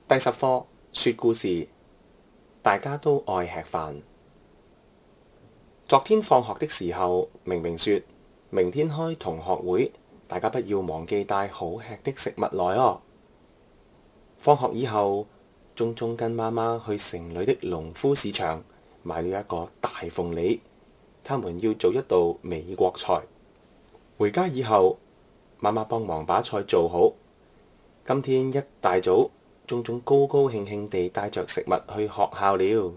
第10課說故事，大家都愛吃飯。昨天放學的時候，明明說明天開同學會，大家不要忘記帶好吃的食物來哦。放學以後，忠忠跟媽媽去城裏的農夫市場買了一個大鳳梨，他們要做一道美國菜。回家以後，媽媽幫忙把菜做好。今天一大早，忠忠高高興興地帶着食物去學校了。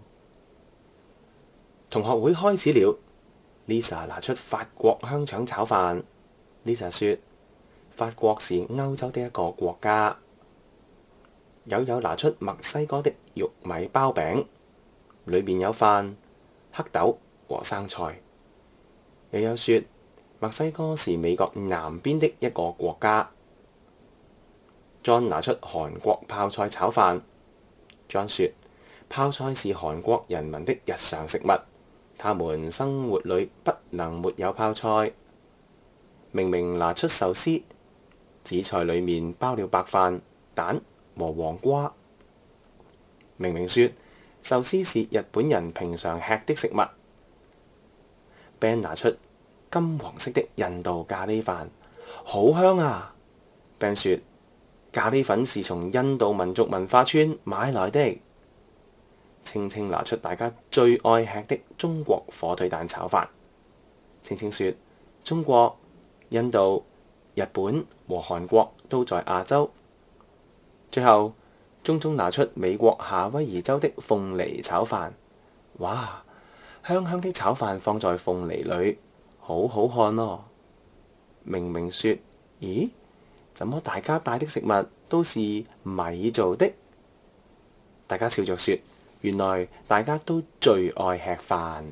同學會開始了。Lisa 拿出法國香腸炒飯。Lisa 說：法國是歐洲的一個國家。友友拿出墨西哥的玉米包餅，裏面有飯、黑豆和生菜。友友說：墨西哥是美國南邊的一個國家。John 拿出韓國泡菜炒飯。John 說：泡菜是韓國人民的日常食物，他們生活裏不能沒有泡菜。明明拿出壽司，紫菜裏面包了白飯、蛋和黃瓜。明明說壽司是日本人平常吃的食物。Ben 拿出金黃色的印度咖喱飯，好香啊。Ben 說：咖喱粉是從印度民族文化村買來的。青青拿出大家最愛吃的中國火腿蛋炒飯。青青說：中國、印度、日本和韓國都在亞洲。最後，忠忠拿出美國夏威夷州的鳳梨炒飯。哇，香香的炒飯放在鳳梨裏，好好看哦。明明說：咦？怎麼大家帶的食物都是米做的？大家笑着說：原來大家都最愛吃飯。